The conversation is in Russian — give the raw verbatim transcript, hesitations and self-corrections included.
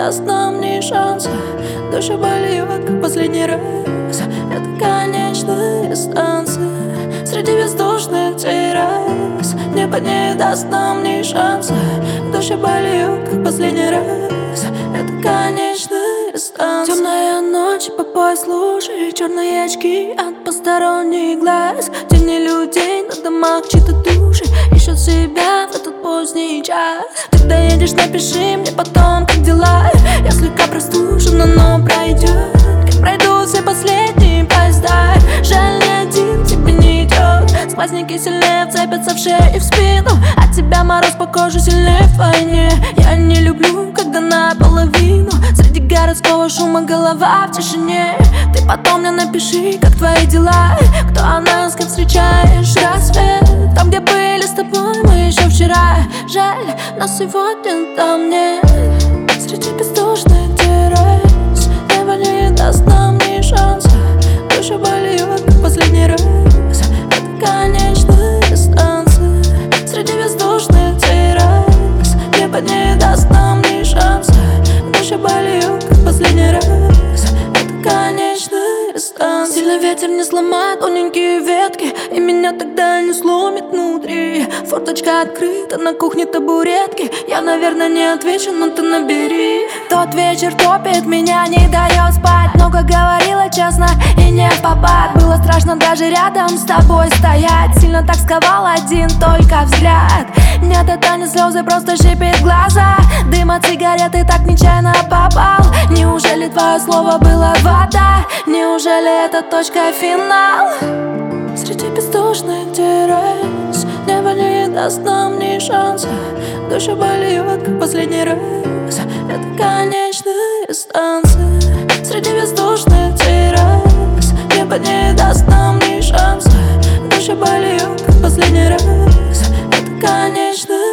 даст нам ни шанса. Душа болит, как последний раз. Это конечная станция среди бездушных террас. Небо не даст нам ни шанса. Душа болит, как последний раз. Это конечная станция. Темная ночь, по пояс лужи, черные очки от посторонних глаз. Тени людей на домах, чьи-то души ищут себя в этот поздний час. Когда едешь, напиши мне потом, как дела. Я слегка простужена, но пройдет, как пройдут все последние поезда. Жаль, ни один тебе не идет. Сквозняки сильнее вцепятся в шею и в спину. От тебя мороз по коже сильнее вдвойне. Я не люблю, когда наполовину среди городского шума голова в тишине. Ты потом мне напиши, как твои дела. Кто о нас, как встречаешь рассвет. Там, где были с тобой мы еще вчера. Жаль, но сегодня там нет. Среди бездушных террас небо не даст нам ни шанса. Душа болит, как последний раз. Это конечная станция среди бездушных террас. Небо не даст нам ни шанса. Душа болит, как последний раз. Это конечная станция. Сильный ветер не сломает тоненькие ветки, и меня тогда не сломит внутри. Форточка открыта, на кухне табуретки. Я, наверное, не отвечу, но ты набери. Тот вечер топит, меня не дает спать. Много говорила честно и не в попад. Было страшно даже рядом с тобой стоять. Сильно так сковал один только взгляд. Нет, это не слезы, просто щипит глаза. Дым от сигареты так нечаянно попал. Неужели твое слово было вода? Неужели это точка финал? Среди бездушных террас небо не даст нам ни шанса. Душа болит, как последний раз. Это конечная станция среди бездушных террас. Небо не даст нам ни шанса. Душа болит, как последний раз. Это конечная